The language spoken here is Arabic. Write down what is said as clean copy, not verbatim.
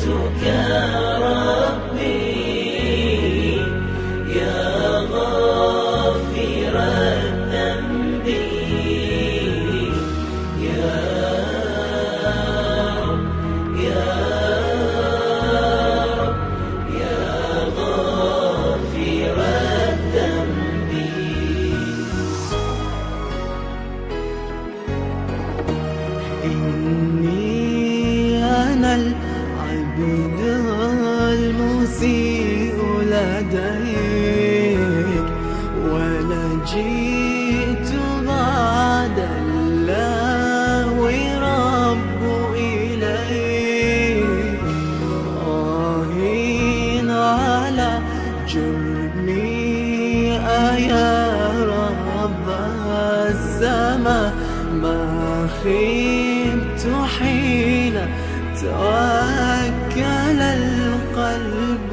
جئتك ربي يا غافر الذنب يا رب يا رب يا غافر الذنب. إني أنا العبد المسيء لديك ولجئت بعد الله رب إليك راهين على جرمي يا رب السماء ما خفت حين توكل القلب